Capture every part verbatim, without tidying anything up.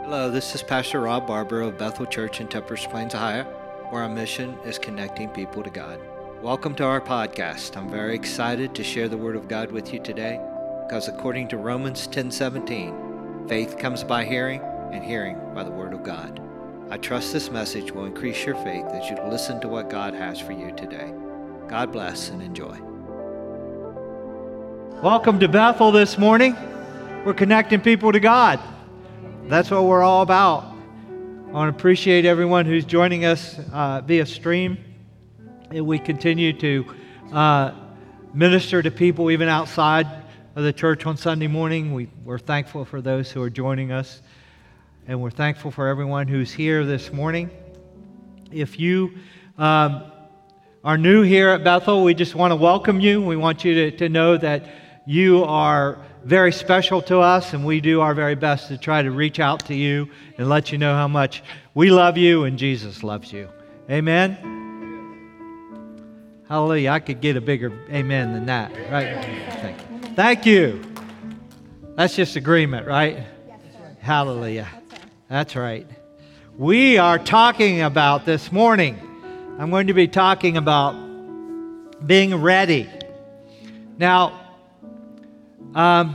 Hello, this is Pastor Rob Barber of Bethel Church in Temperance Plains, Ohio, where our mission is connecting people to God. Welcome to our podcast. I'm very excited to share the Word of God with you today because according to Romans ten seventeen, faith comes by hearing and hearing by the Word of God. I trust this message will increase your faith as you listen to what God has for you today. God bless and enjoy. Welcome to Bethel this morning. We're connecting people to God. That's what we're all about. I want to appreciate everyone who's joining us uh, via stream. And we continue to uh, minister to people even outside of the church on Sunday morning. We, we're thankful for those who are joining us. And we're thankful for everyone who's here this morning. If you um, are new here at Bethel, we just want to welcome you. We want you to, to know that you are very special to us, and we do our very best to try to reach out to you and let you know how much we love you and Jesus loves you. Amen? Hallelujah. I could get a bigger amen than that, right? Thank you. Thank you. That's just agreement, right? Hallelujah. That's right. We are talking about this morning, I'm going to be talking about being ready. Now, Um,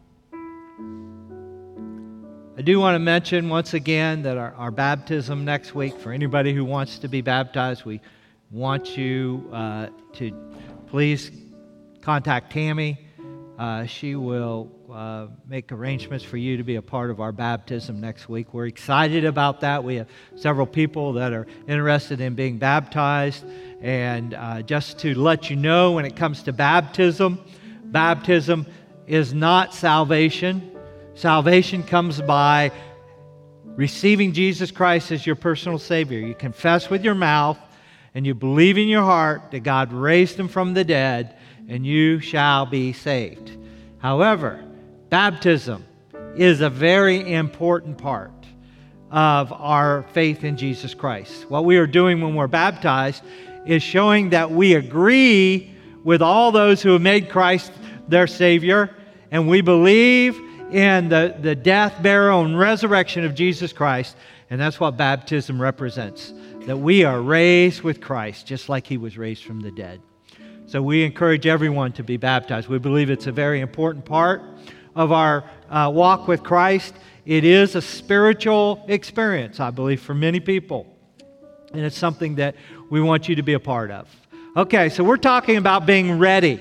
I do want to mention once again that our, our baptism next week, for anybody who wants to be baptized, we want you uh, to please contact Tammy. Uh, she will uh, make arrangements for you to be a part of our baptism next week. We're excited about that. We have several people that are interested in being baptized. And uh, just to let you know, when it comes to baptism, baptism is not salvation. Salvation comes by receiving Jesus Christ as your personal Savior. You confess with your mouth and you believe in your heart that God raised Him from the dead, and you shall be saved. However, baptism is a very important part of our faith in Jesus Christ. What we are doing when we're baptized is showing that we agree with all those who have made Christ their Savior, and we believe in the, the death, burial, and resurrection of Jesus Christ, and that's what baptism represents, that we are raised with Christ, just like He was raised from the dead. So we encourage everyone to be baptized. We believe it's a very important part of our uh, walk with Christ. It is a spiritual experience, I believe, for many people, and it's something that we want you to be a part of. Okay, so we're talking about being ready.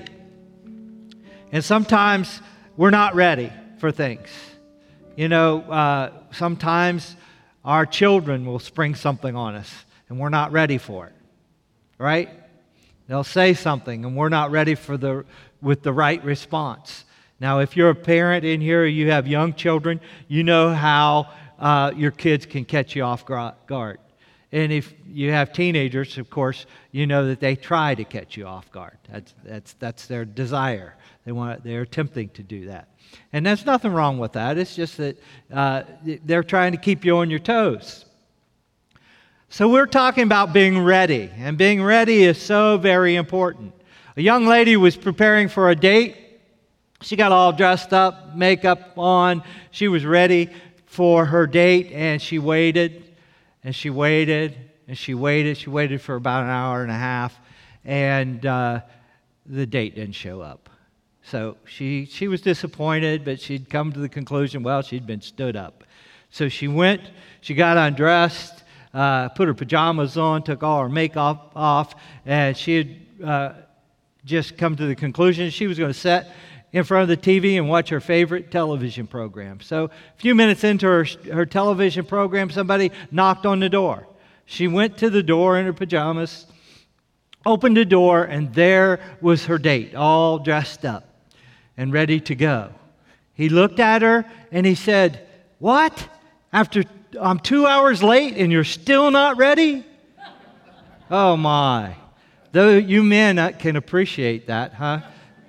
And sometimes we're not ready for things. You know, uh, sometimes our children will spring something on us and we're not ready for it, right? They'll say something and we're not ready for the with the right response. Now, if you're a parent in here, you have young children, you know how uh, your kids can catch you off guard. And if you have teenagers, of course, you know that they try to catch you off guard. That's that's that's their desire. They want they're attempting to do that, and there's nothing wrong with that. It's just that uh, they're trying to keep you on your toes. So we're talking about being ready, and being ready is so very important. A young lady was preparing for a date. She got all dressed up, makeup on. She was ready for her date, and she waited. And she waited, and she waited. She waited for about an hour and a half, and uh, the date didn't show up. So she she was disappointed, but she'd come to the conclusion, well, she'd been stood up. So she went, she got undressed, uh, put her pajamas on, took all her makeup off, and she had uh, just come to the conclusion she was going to sit in front of the T V and watch her favorite television program. So a few minutes into her, her television program, somebody knocked on the door. She went to the door in her pajamas, opened the door, and there was her date, all dressed up and ready to go. He looked at her and he said, "What? After I'm two hours late and you're still not ready?" Oh my. Though you men can appreciate that, huh?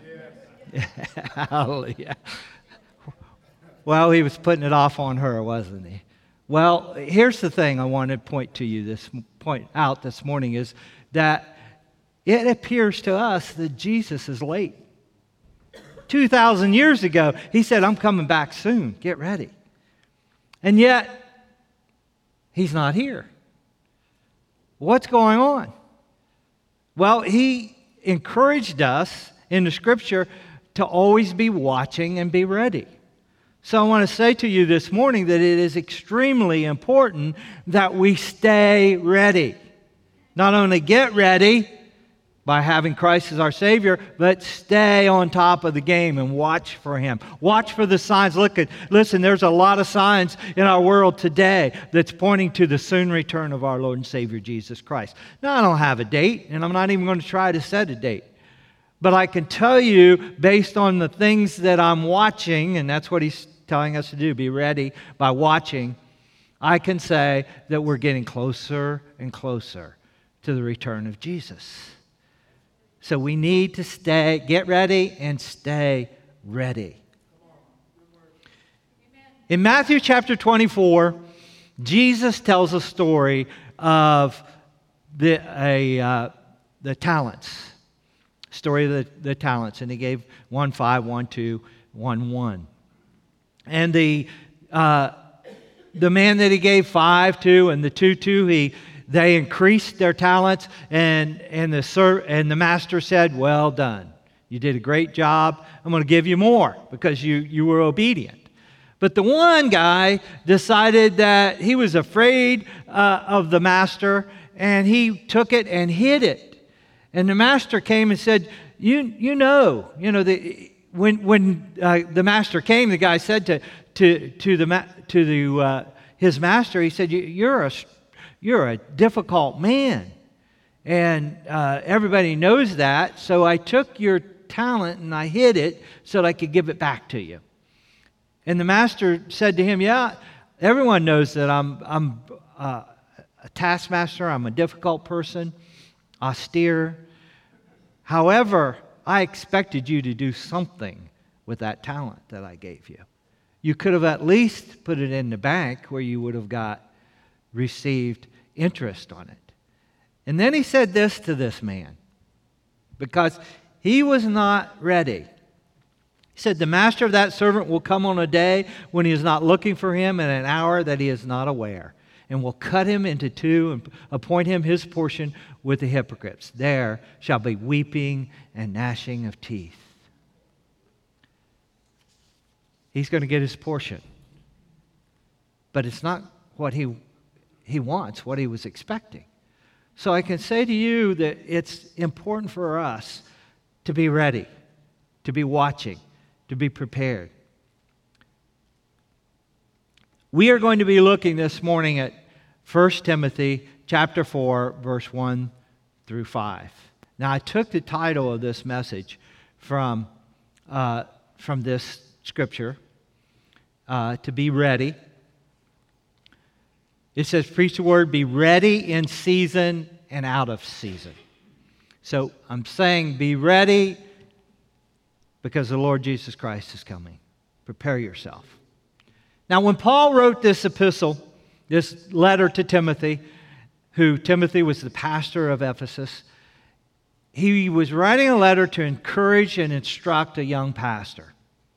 Hallelujah. Well, he was putting it off on her, wasn't he? Well, here's the thing I want to point to you this point out this morning is that it appears to us that Jesus is late. two thousand years ago, He said, "I'm coming back soon. Get ready." And yet, he's not here. What's going on? Well, he encouraged us in the Scripture to always be watching and be ready. So I want to say to you this morning that it is extremely important that we stay ready. Not only get ready by having Christ as our Savior, but stay on top of the game and watch for Him. Watch for the signs. Look at, listen, there's a lot of signs in our world today that's pointing to the soon return of our Lord and Savior Jesus Christ. Now, I don't have a date, and I'm not even going to try to set a date. But I can tell you, based on the things that I'm watching, and that's what He's telling us to do, be ready by watching, I can say that we're getting closer and closer to the return of Jesus. So we need to stay, get ready and stay ready. In Matthew chapter twenty-four, Jesus tells a story of the, a, uh, the talents. Story of the, the talents. And He gave one five, one two, one one. And the, uh, the man that He gave five to and the two two, he They increased their talents, and, and, the ser- and the master said, well done. You did a great job. I'm going to give you more because you, you were obedient. But the one guy decided that he was afraid uh, of the master, and he took it and hid it. And the master came and said, you, you know, you know, the, when, when uh, the master came, the guy said to, to, to, the, ma- to the, uh, his master, he said, you're a You're a difficult man, and uh, everybody knows that, so I took your talent and I hid it so that I could give it back to you. And the master said to him, yeah, everyone knows that I'm, I'm uh, a taskmaster, I'm a difficult person, austere. However, I expected you to do something with that talent that I gave you. You could have at least put it in the bank where you would have got received interest on it. And then he said this to this man, because he was not ready. He said, the master of that servant will come on a day when he is not looking for him, and an hour that he is not aware, and will cut him into two and appoint him his portion with the hypocrites. There shall be weeping and gnashing of teeth. He's going to get his portion. But it's not what he He wants, what he was expecting. So I can say to you that it's important for us to be ready, to be watching, to be prepared. We are going to be looking this morning at First Timothy chapter four, verse one through five. Now, I took the title of this message from, uh, from this scripture, uh, to be ready. It says, preach the word, be ready in season and out of season. So I'm saying be ready because the Lord Jesus Christ is coming. Prepare yourself. Now, when Paul wrote this epistle, this letter to Timothy, who Timothy was the pastor of Ephesus, he was writing a letter to encourage and instruct a young pastor.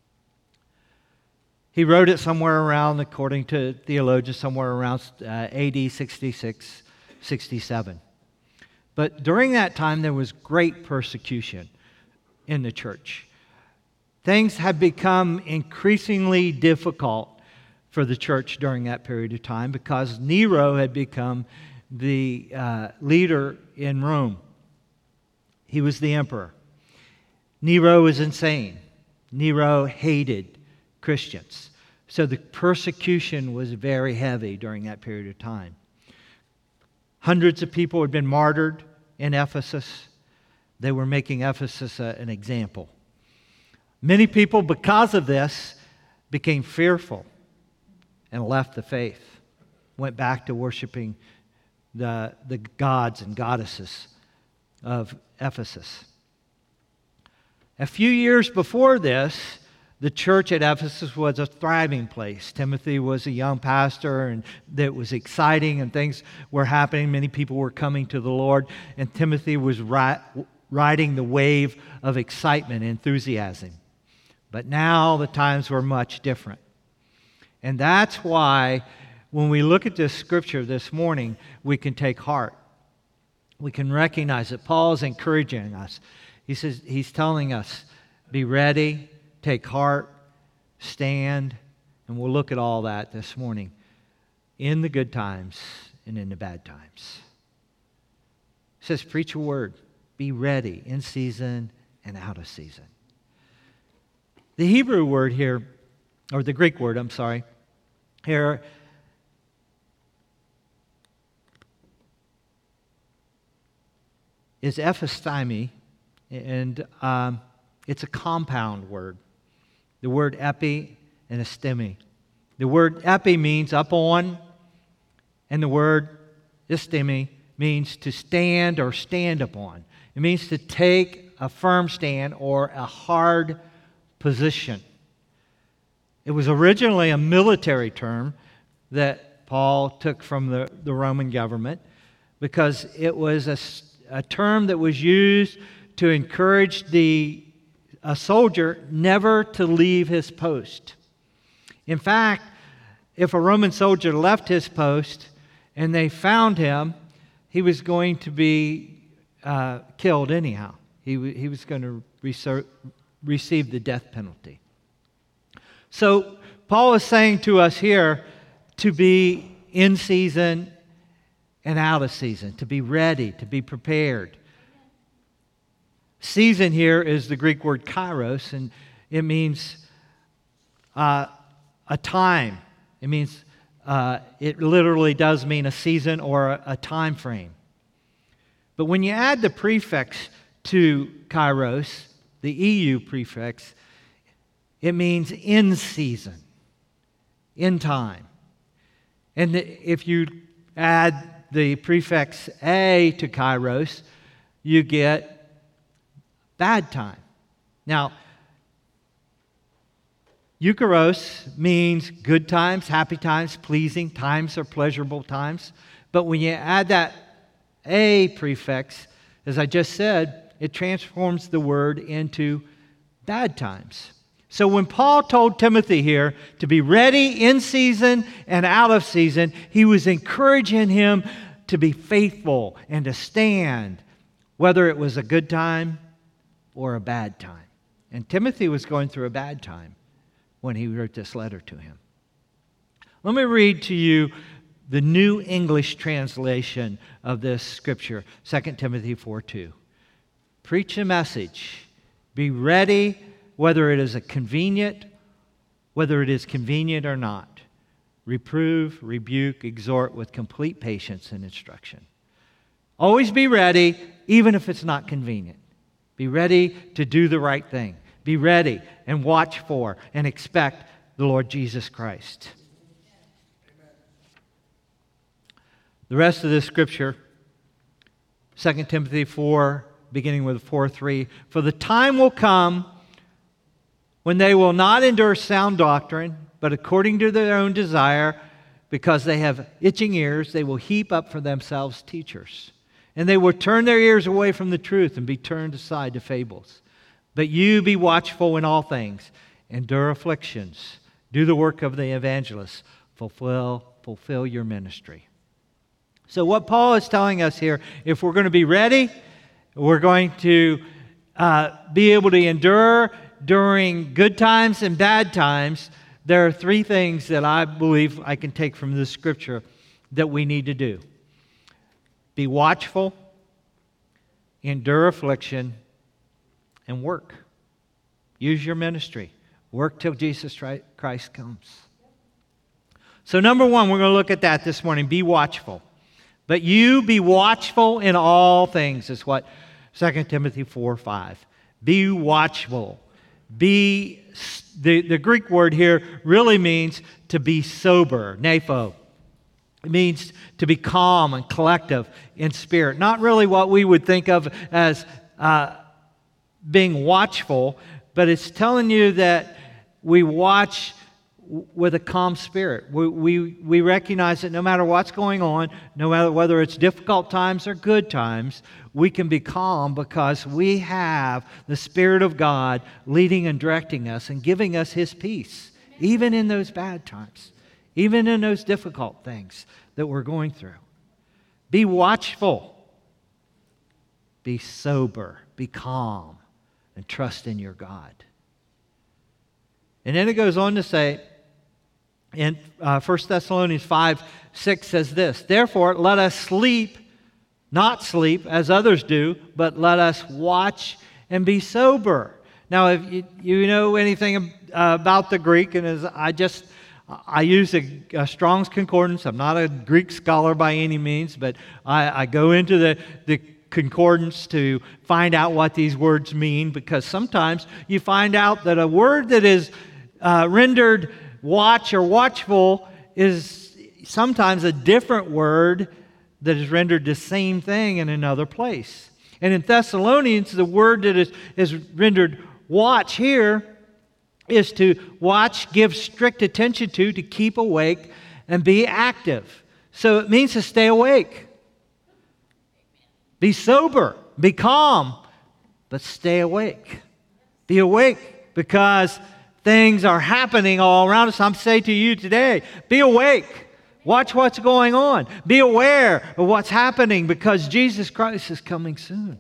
He wrote it somewhere around, according to theologians, somewhere around uh, A D sixty-six, sixty-seven. But during that time, there was great persecution in the church. Things had become increasingly difficult for the church during that period of time because Nero had become the uh, leader in Rome. He was the emperor. Nero was insane. Nero hated Christians. So the persecution was very heavy during that period of time. Hundreds of people had been martyred in Ephesus. They were making Ephesus a, an example. Many people, because of this, became fearful and left the faith, went back to worshiping the, the gods and goddesses of Ephesus. A few years before this, the church at Ephesus was a thriving place. Timothy was a young pastor, and that was exciting, and things were happening. Many people were coming to the Lord, and Timothy was ri- riding the wave of excitement and enthusiasm. But now the times were much different. And that's why when we look at this scripture this morning, we can take heart. We can recognize that Paul is encouraging us. He says, he's telling us, be ready, take heart, stand, and we'll look at all that this morning in the good times and in the bad times. He says, preach a word, be ready in season and out of season. The Hebrew word here, or the Greek word, I'm sorry, here is epistemi, and um, it's a compound word. The word epi and estemi. The word epi means up on, and the word estemi means to stand or stand upon. It means to take a firm stand or a hard position. It was originally a military term that Paul took from the, the Roman government because it was a, a term that was used to encourage the a soldier never to leave his post. In fact, if a Roman soldier left his post and they found him, he was going to be uh, killed anyhow. He, w- he was going to reser- receive the death penalty. So Paul is saying to us here to be in season and out of season, to be ready, to be prepared. Season here is the Greek word kairos, and it means uh, a time. It means, uh, it literally does mean a season or a, a time frame. But when you add the prefix to kairos, the E U prefix, it means in season, in time. And if you add the prefix a to kairos, you get bad time. Now, eucharos means good times, happy times, pleasing times or pleasurable times. But when you add that a prefix, as I just said, it transforms the word into bad times. So when Paul told Timothy here to be ready in season and out of season, he was encouraging him to be faithful and to stand, whether it was a good time or a bad time. And Timothy was going through a bad time when he wrote this letter to him. Let me read to you the New English translation of this scripture, Second Timothy four two. Preach a message. Be ready, whether it is a convenient, whether it is convenient or not. Reprove, rebuke, exhort with complete patience and instruction. Always be ready, even if it's not convenient. Be ready to do the right thing. Be ready and watch for and expect the Lord Jesus Christ. The rest of this scripture, Second Timothy four, beginning with four three. For the time will come when they will not endure sound doctrine, but according to their own desire, because they have itching ears, they will heap up for themselves teachers. And they will turn their ears away from the truth and be turned aside to fables. But you be watchful in all things, endure afflictions, do the work of the evangelist, fulfill, fulfill your ministry. So what Paul is telling us here, if we're going to be ready, we're going to uh, be able to endure during good times and bad times, there are three things that I believe I can take from this scripture that we need to do. Be watchful, endure affliction, and work. Use your ministry. Work till Jesus Christ comes. So number one, we're going to look at that this morning. Be watchful. But you be watchful in all things, is what Second Timothy four five. Be watchful. Be, the, the Greek word here really means to be sober, nepho. It means to be calm and collective in spirit. Not really what we would think of as uh, being watchful, but it's telling you that we watch with a calm spirit. We, we, we recognize that no matter what's going on, no matter whether it's difficult times or good times, we can be calm because we have the Spirit of God leading and directing us and giving us His peace, even in those bad times. even in those difficult things that we're going through. Be watchful. Be sober. Be calm. And trust in your God. And then it goes on to say, in uh, First Thessalonians five, six says this, therefore let us sleep, not sleep as others do, but let us watch and be sober. Now, if you, you know anything uh, about the Greek, and as I just, I use a, a Strong's Concordance. I'm not a Greek scholar by any means, but I, I go into the, the concordance to find out what these words mean, because sometimes you find out that a word that is uh, rendered watch or watchful is sometimes a different word that is rendered the same thing in another place. And in Thessalonians, the word that is, is rendered watch here is to watch, give strict attention to, to keep awake and be active. So it means to stay awake. Be sober, be calm, but stay awake. Be awake because things are happening all around us. I'm saying to you today, be awake. Watch what's going on. Be aware of what's happening because Jesus Christ is coming soon.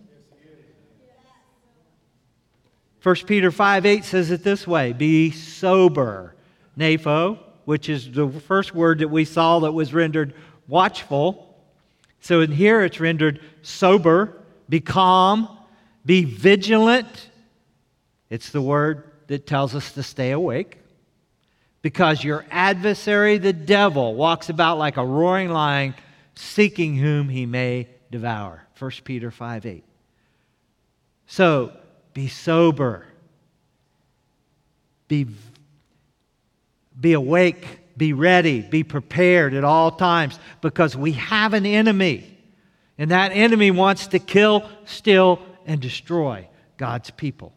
First Peter five eight says it this way, be sober, napho, which is the first word that we saw that was rendered watchful. So in here it's rendered sober, be calm, be vigilant. It's the word that tells us to stay awake. Because your adversary, the devil, walks about like a roaring lion, seeking whom he may devour. First Peter five eight. So, be sober. Be, be awake. Be ready. Be prepared at all times. Because we have an enemy. And that enemy wants to kill, steal, and destroy God's people.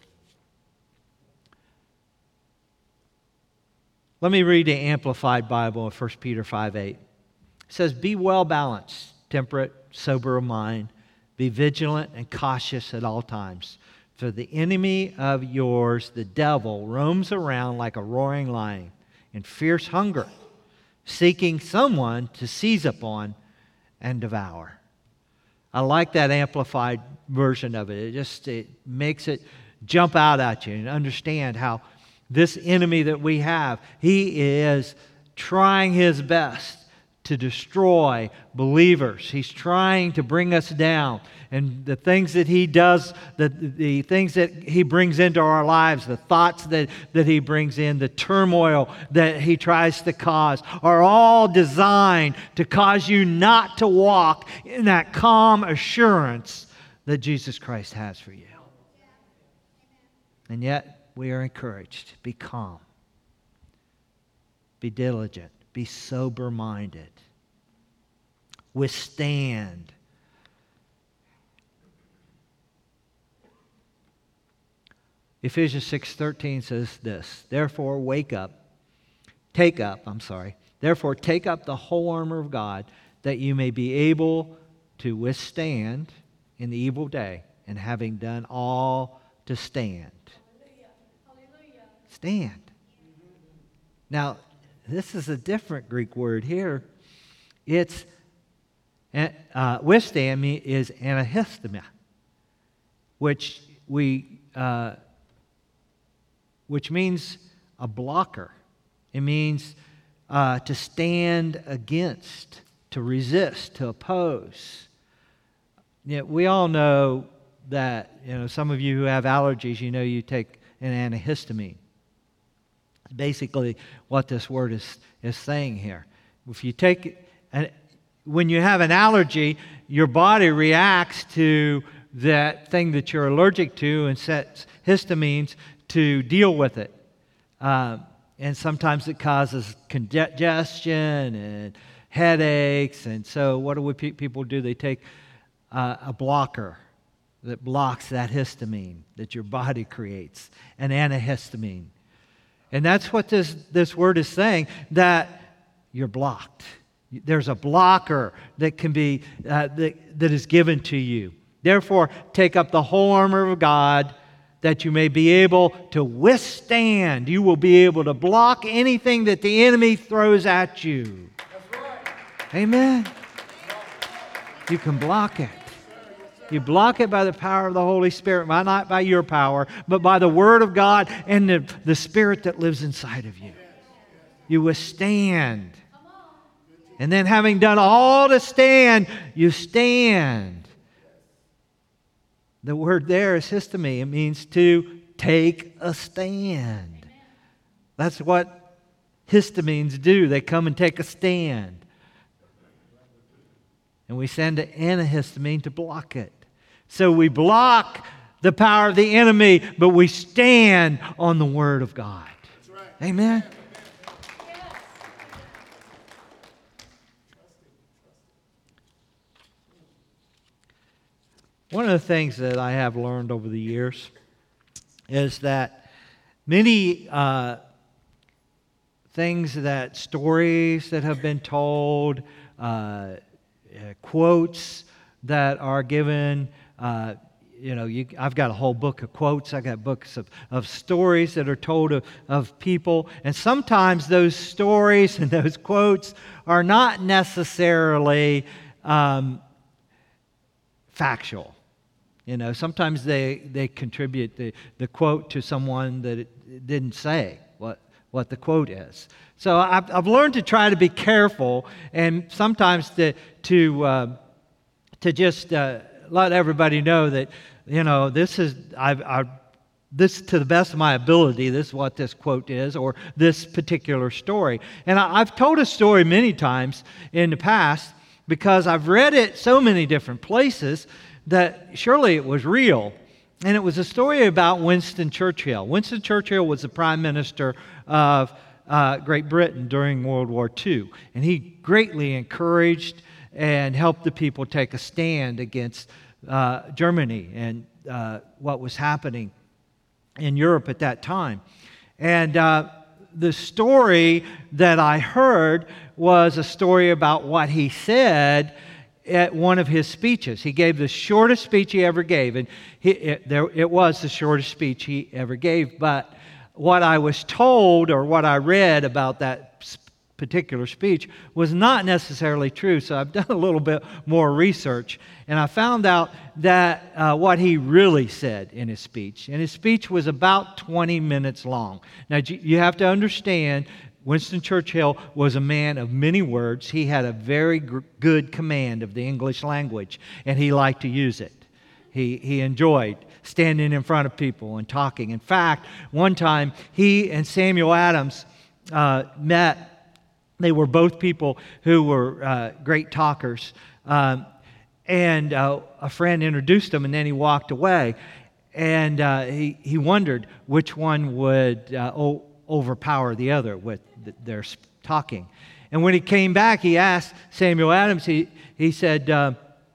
Let me read the Amplified Bible of First Peter five eight. It says, be well balanced, temperate, sober of mind. Be vigilant and cautious at all times. For the enemy of yours, the devil, roams around like a roaring lion in fierce hunger, seeking someone to seize upon and devour. I like that amplified version of it. It just it makes it jump out at you and understand how this enemy that we have, he is trying his best to destroy believers. He's trying to bring us down. And the things that he does, the, the things that he brings into our lives, the thoughts that, that he brings in, the turmoil that he tries to cause, are all designed to cause you not to walk in that calm assurance that Jesus Christ has for you. And yet, we are encouraged. Be calm. Be diligent. Be sober-minded. Withstand. Ephesians six thirteen says this, therefore wake up, take up, I'm sorry, therefore take up the whole armor of God that you may be able to withstand in the evil day, and having done all to stand. Stand. Now, this is a different Greek word here. It's, uh, withstand me is anahistema, which we, uh, which means a blocker. It means uh, to stand against, to resist, to oppose. You know, we all know that, you know, some of you who have allergies, you know you take an antihistamine. Basically what this word is, is saying here. If you take, an, when you have an allergy, your body reacts to that thing that you're allergic to and sets histamines to deal with it. Uh, and sometimes it causes congestion and headaches. And so what do we, people do? They take uh, a blocker that blocks that histamine that your body creates, an antihistamine. And that's what this, this word is saying, that you're blocked. There's a blocker that can be uh, that, that is given to you. Therefore, take up the whole armor of God that you may be able to withstand. You will be able to block anything that the enemy throws at you. That's right. Amen. You can block it. You block it by the power of the Holy Spirit, not by your power, but by the Word of God and the, the Spirit that lives inside of you. You withstand. And then having done all to stand, you stand. The word there is histemi. It means to take a stand. That's what histamines do. They come and take a stand. And we send an antihistamine to block it. So we block the power of the enemy, but we stand on the Word of God. That's right. Amen? One of the things that I have learned over the years is that many uh, things that stories that have been told, uh, uh, quotes that are given, uh, you know, you, I've got a whole book of quotes. I got books of, of stories that are told of, of people. And sometimes those stories and those quotes are not necessarily um, factual. You know, sometimes they, they contribute the, the quote to someone that it didn't say what, what the quote is. So I've, I've learned to try to be careful and sometimes to, to, uh, to just uh, let everybody know that, you know, this is, I've, I've, this to the best of my ability, this is what this quote is, or this particular story. And I, I've told a story many times in the past because I've read it so many different places that surely it was real. And it was a story about Winston Churchill. Winston Churchill was the Prime Minister of uh, Great Britain during World War Two. And he greatly encouraged and helped the people take a stand against uh, Germany and uh, what was happening in Europe at that time. And uh, the story that I heard was a story about what he said at one of his speeches. He gave the shortest speech he ever gave, and he, it, there, it was the shortest speech he ever gave, but what I was told or what I read about that particular speech was not necessarily true, so I've done a little bit more research, and I found out that uh, what he really said in his speech, and his speech was about twenty minutes long. Now, you have to understand, Winston Churchill was a man of many words. He had a very g- good command of the English language, and he liked to use it. He, he enjoyed standing in front of people and talking. In fact, one time, he and Samuel Adams uh, met. They were both people who were uh, great talkers. Um, and uh, a friend introduced him, and then he walked away. And uh, he, he wondered which one would uh, o- overpower the other with th- their talking. And when he came back, he asked Samuel Adams, he, he said, uh,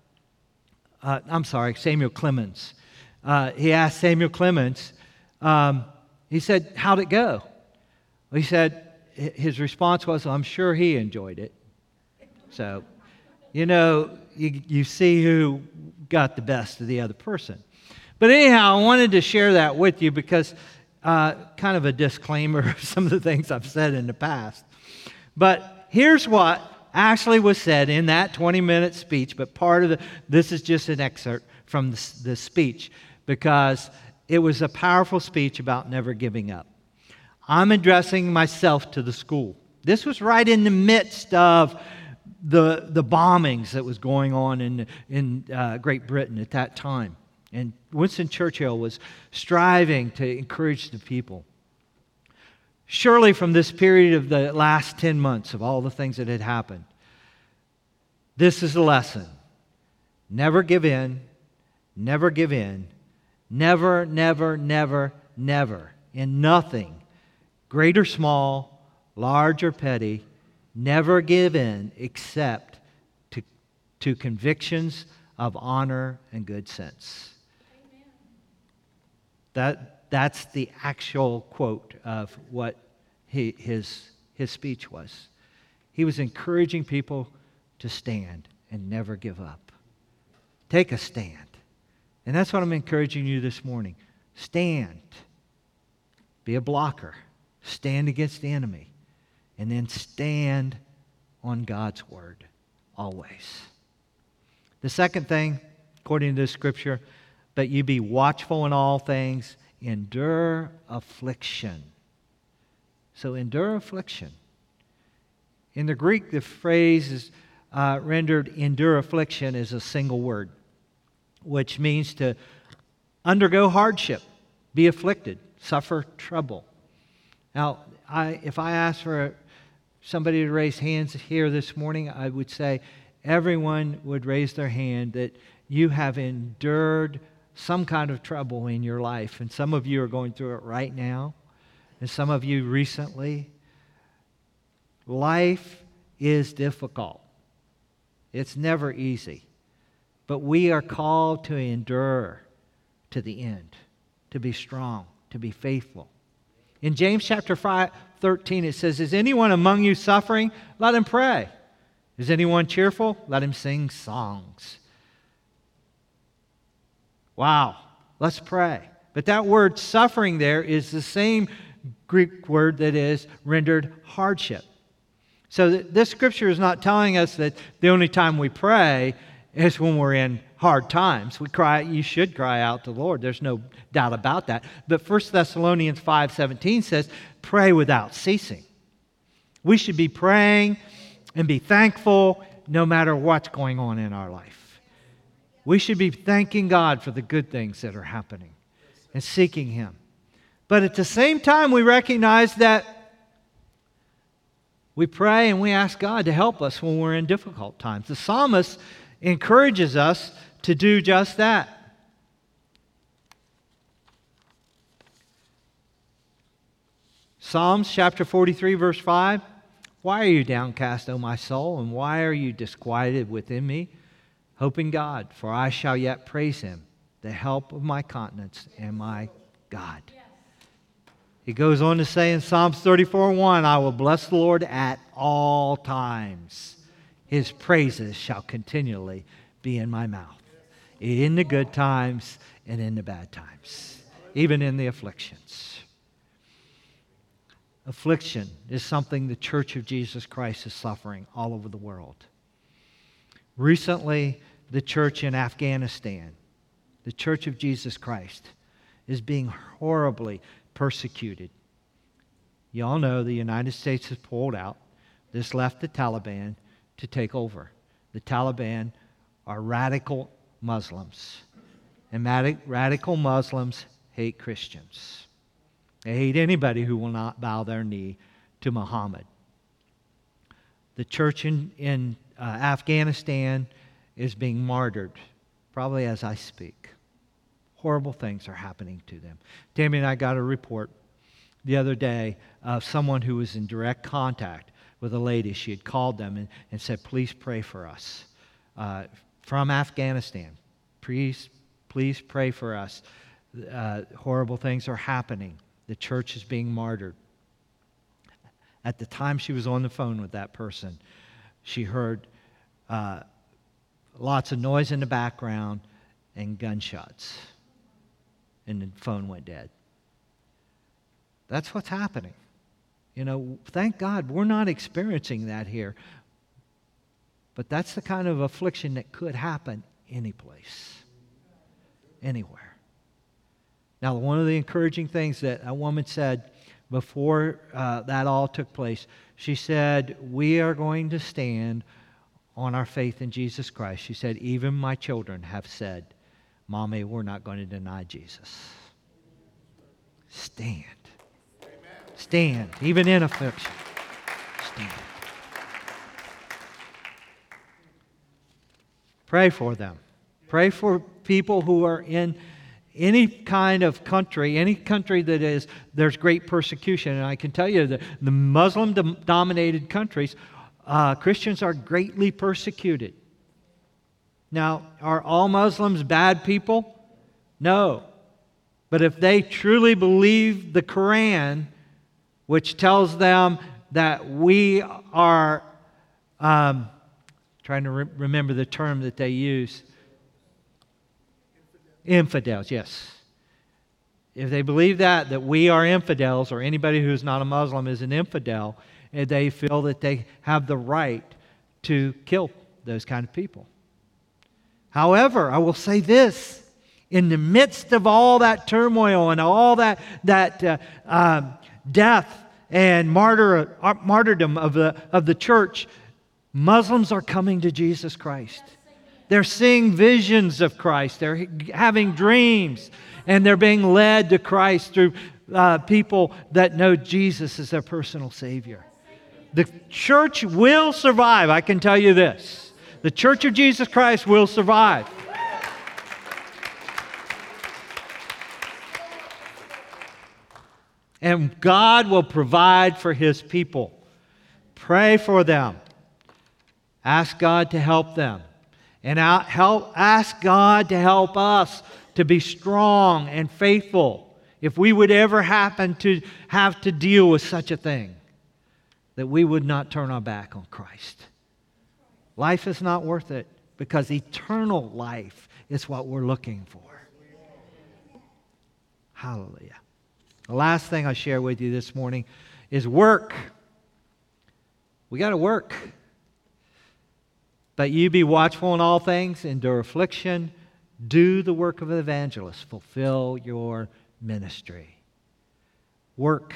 uh, I'm sorry, Samuel Clemens. Uh, he asked Samuel Clemens, um, he said, how'd it go? Well, he said, his response was, I'm sure he enjoyed it. So, you know, you, you see who got the best of the other person. But anyhow, I wanted to share that with you because uh, kind of a disclaimer of some of the things I've said in the past. But here's what actually was said in that twenty-minute speech, but part of the, this is just an excerpt from the, the speech because it was a powerful speech about never giving up. I'm addressing myself to the school. This was right in the midst of the, the bombings that was going on in, in uh, Great Britain at that time. And Winston Churchill was striving to encourage the people. Surely from this period of the last ten months of all the things that had happened, this is the lesson. Never give in, never give in, never, never, never, never, in nothing, great or small, large or petty, never give in except to, to convictions of honor and good sense. Amen. That, that's the actual quote of what he, his, his speech was. He was encouraging people to stand and never give up. Take a stand. And that's what I'm encouraging you this morning. Stand. Be a blocker. Stand against the enemy. And then stand on God's word always. The second thing, according to the scripture, but you be watchful in all things, endure affliction. So endure affliction. In the Greek, the phrase is uh, rendered endure affliction is a single word, which means to undergo hardship, be afflicted, suffer trouble. Now, I, if I asked for somebody to raise hands here this morning, I would say everyone would raise their hand that you have endured some kind of trouble in your life. And some of you are going through it right now, and some of you recently. Life is difficult. It's never easy. But we are called to endure to the end, to be strong, to be faithful. In James chapter five, thirteen, it says, is anyone among you suffering? Let him pray. Is anyone cheerful? Let him sing songs. Wow, let's pray. But that word suffering there is the same Greek word that is rendered hardship. So th- this scripture is not telling us that the only time we pray is when we're in hard times. We cry, you should cry out to the Lord. There's no doubt about that. But First Thessalonians five seventeen says, pray without ceasing. We should be praying and be thankful no matter what's going on in our life. We should be thanking God for the good things that are happening and seeking Him. But at the same time, we recognize that we pray and we ask God to help us when we're in difficult times. The psalmist encourages us to do just that. Psalms chapter forty-three, verse five. Why are you downcast, O my soul, and why are you disquieted within me? Hope in God, for I shall yet praise Him, the help of my countenance and my God. He goes on to say in Psalms thirty-four one, I will bless the Lord at all times. His praises shall continually be in my mouth, in the good times and in the bad times, even in the afflictions. Affliction is something the Church of Jesus Christ is suffering all over the world. Recently, the church in Afghanistan, the Church of Jesus Christ, is being horribly persecuted. You all know the United States has pulled out. This left the Taliban to take over. The Taliban are radical Muslims. And radical Muslims hate Christians. They hate anybody who will not bow their knee to Muhammad. The church in, in uh, Afghanistan is being martyred, probably as I speak. Horrible things are happening to them. Tammy and I got a report the other day of someone who was in direct contact with a lady. She had called them and, and said, please pray for us. Uh, from Afghanistan, please, please pray for us. Uh, horrible things are happening. The church is being martyred. At the time she was on the phone with that person, she heard uh, lots of noise in the background and gunshots. And the phone went dead. That's what's happening. You know, thank God we're not experiencing that here. But that's the kind of affliction that could happen any place, anywhere. Now, one of the encouraging things that a woman said before uh, that all took place, she said, we are going to stand on our faith in Jesus Christ. She said, even my children have said, Mommy, we're not going to deny Jesus. Stand. Stand, even in affliction. Stand. Pray for them. Pray for people who are in any kind of country, any country that is, there's great persecution. And I can tell you that the Muslim-dominated countries, uh, Christians are greatly persecuted. Now, are all Muslims bad people? No. But if they truly believe the Quran, which tells them that we are, um, trying to re- remember the term that they use, infidels, yes. if they believe that, that we are infidels, or anybody who's not a Muslim is an infidel, and they feel that they have the right to kill those kind of people. However, I will say this. In the midst of all that turmoil and all that, that uh, uh, death and martyr, uh, martyrdom of the, of the church, Muslims are coming to Jesus Christ. They're seeing visions of Christ. They're having dreams. And they're being led to Christ through uh, people that know Jesus as their personal Savior. The church will survive. I can tell you this. The Church of Jesus Christ will survive. And God will provide for His people. Pray for them. Ask God to help them. And help, ask God to help us to be strong and faithful if we would ever happen to have to deal with such a thing, that we would not turn our back on Christ. Life is not worth it because eternal life is what we're looking for. Hallelujah. The last thing I share with you this morning is work. We got to work. But you be watchful in all things, endure affliction, do the work of an evangelist, fulfill your ministry. Work.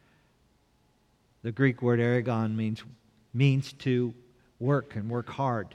The Greek word ergon means, means to work and work hard.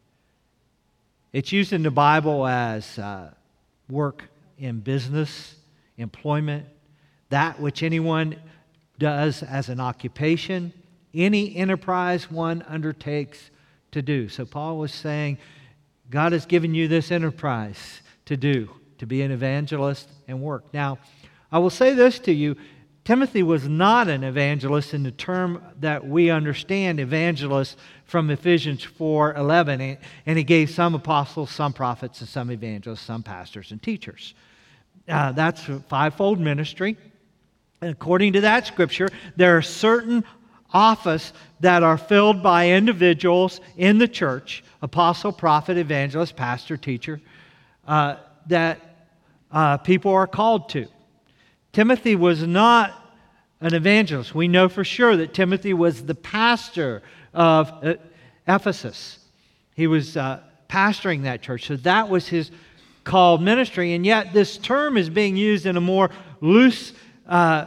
It's used in the Bible as uh, work in business, employment, that which anyone does as an occupation, any enterprise one undertakes to do. So Paul was saying, God has given you this enterprise to do, to be an evangelist and work. Now, I will say this to you. Timothy was not an evangelist in the term that we understand evangelist from Ephesians four eleven. And he gave some apostles, some prophets, and some evangelists, some pastors and teachers. Uh, that's a fivefold ministry. And according to that scripture, there are certain offices that are filled by individuals in the church, apostle, prophet, evangelist, pastor, teacher, uh, that uh, people are called to. Timothy was not an evangelist. We know for sure that Timothy was the pastor of uh, Ephesus. He was uh, pastoring that church. So that was his called ministry. And yet this term is being used in a more loose uh,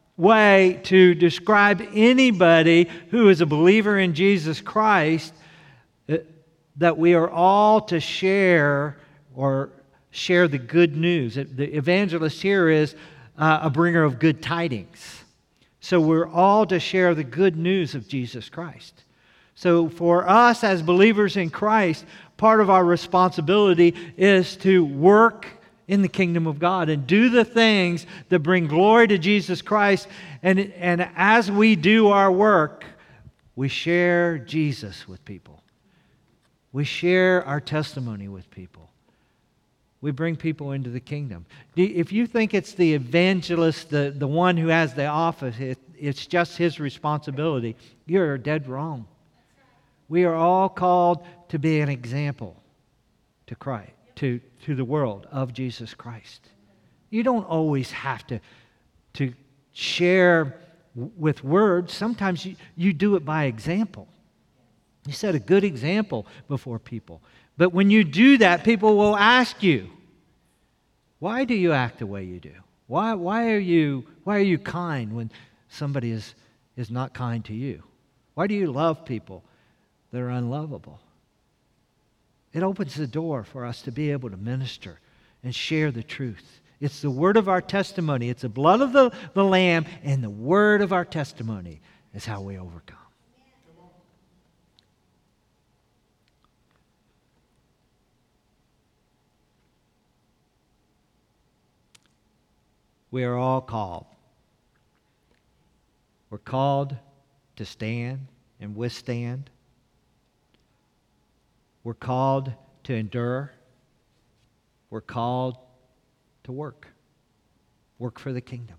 way to describe anybody who is a believer in Jesus Christ, uh, that we are all to share or share the good news. The evangelist here is uh, a bringer of good tidings. So we're all to share the good news of Jesus Christ. So for us as believers in Christ, part of our responsibility is to work in the kingdom of God and do the things that bring glory to Jesus Christ. And, and as we do our work, we share Jesus with people. We share our testimony with people. We bring people into the kingdom. If you think it's the evangelist, the, the one who has the office, it, it's just his responsibility, you're dead wrong. We are all called to be an example to Christ, to, to the world of Jesus Christ. You don't always have to, to share with words. Sometimes you, you do it by example. You set a good example before people. But when you do that, people will ask you, why do you act the way you do? Why, why, are, you, why are you kind when somebody is, is not kind to you? Why do you love people that are unlovable? It opens the door for us to be able to minister and share the truth. It's the word of our testimony. It's the blood of the, the Lamb, and the word of our testimony is how we overcome. We are all called. We're called to stand and withstand. We're called to endure. We're called to work. Work for the kingdom.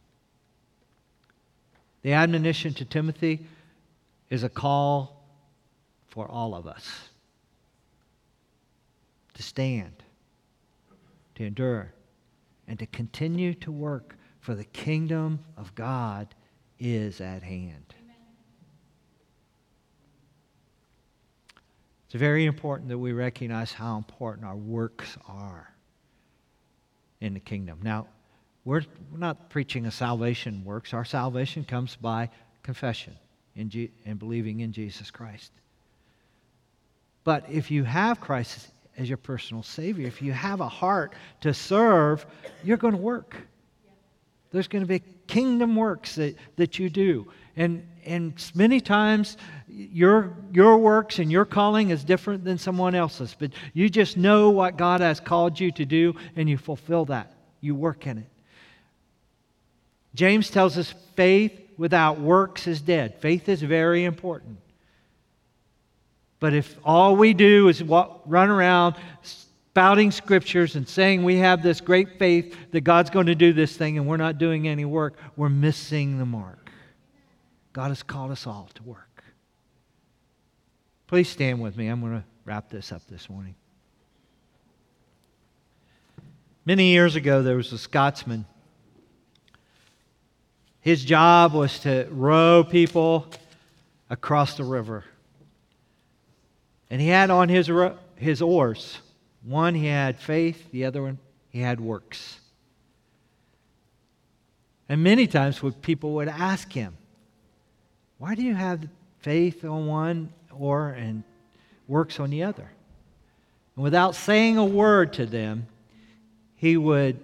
The admonition to Timothy is a call for all of us to stand, to endure, and to continue to work for the kingdom of God is at hand. Amen. It's very important that we recognize how important our works are in the kingdom. Now, we're, we're not preaching a salvation works. Our salvation comes by confession in G- and believing in Jesus Christ. But if you have Christ as your personal Savior, if you have a heart to serve, you're going to work. There's going to be kingdom works that, that you do. And and many times your your works and your calling is different than someone else's. But you just know what God has called you to do and you fulfill that. You work in it. James tells us faith without works is dead. Faith is very important. But if all we do is walk, run around spouting scriptures and saying we have this great faith that God's going to do this thing and we're not doing any work, we're missing the mark. God has called us all to work. Please stand with me. I'm going to wrap this up this morning. Many years ago, there was a Scotsman. His job was to row people across the river. And he had on his his oars. One, he had faith. The other one, he had works. And many times people would ask him, why do you have faith on one oar and works on the other? And without saying a word to them, he would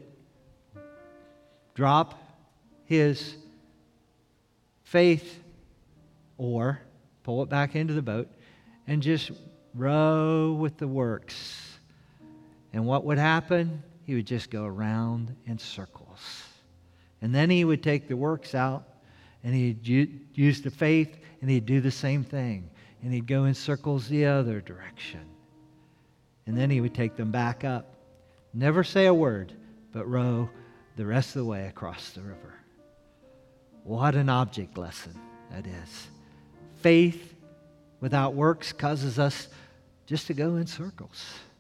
drop his faith oar, pull it back into the boat, and just row with the works. And what would happen? He would just go around in circles. And then he would take the works out and he'd u- use the faith and he'd do the same thing. And he'd go in circles the other direction. And then he would take them back up. Never say a word, but row the rest of the way across the river. What an object lesson that is. Faith without works causes us just to go in circles.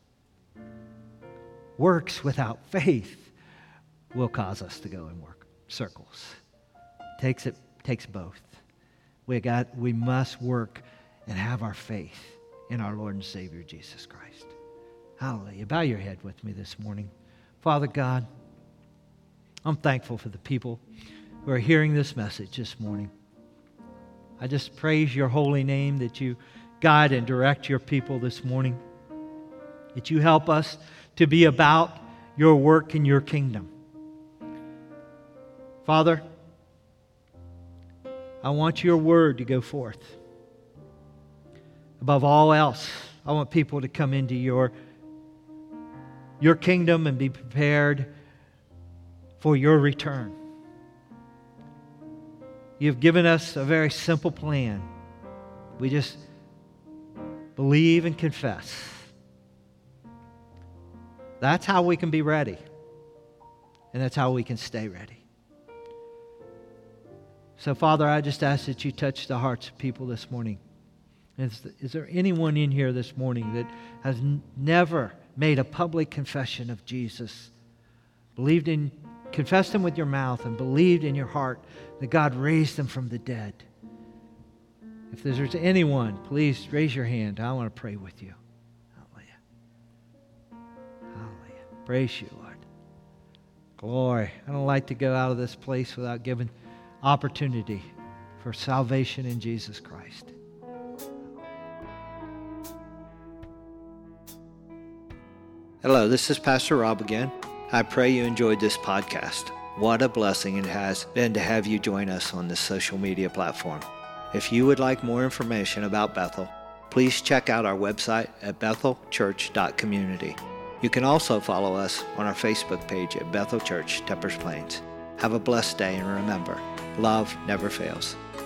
Works without faith will cause us to go in work circles. Takes it takes both. We got we must work and have our faith in our Lord and Savior Jesus Christ. Hallelujah. Bow your head with me this morning. Father God, I'm thankful for the people who are hearing this message this morning. I just praise your holy name that you guide and direct your people this morning. That you help us to be about your work in your kingdom. Father, I want your word to go forth. Above all else, I want people to come into your, your kingdom and be prepared for your return. You've given us a very simple plan. We just believe and confess. That's how we can be ready. And that's how we can stay ready. So, Father, I just ask that you touch the hearts of people this morning. Is, is there anyone in here this morning that has n- never made a public confession of Jesus? Believed in, confessed him with your mouth and believed in your heart that God raised him from the dead. If there's anyone, please raise your hand. I want to pray with you. Hallelujah. Hallelujah. Praise you, Lord. Glory. I don't like to go out of this place without giving opportunity for salvation in Jesus Christ. Hello, this is Pastor Rob again. I pray you enjoyed this podcast. What a blessing it has been to have you join us on this social media platform. If you would like more information about Bethel, please check out our website at bethel church dot community. You can also follow us on our Facebook page at Bethel Church, Teppers Plains. Have a blessed day, and remember, love never fails.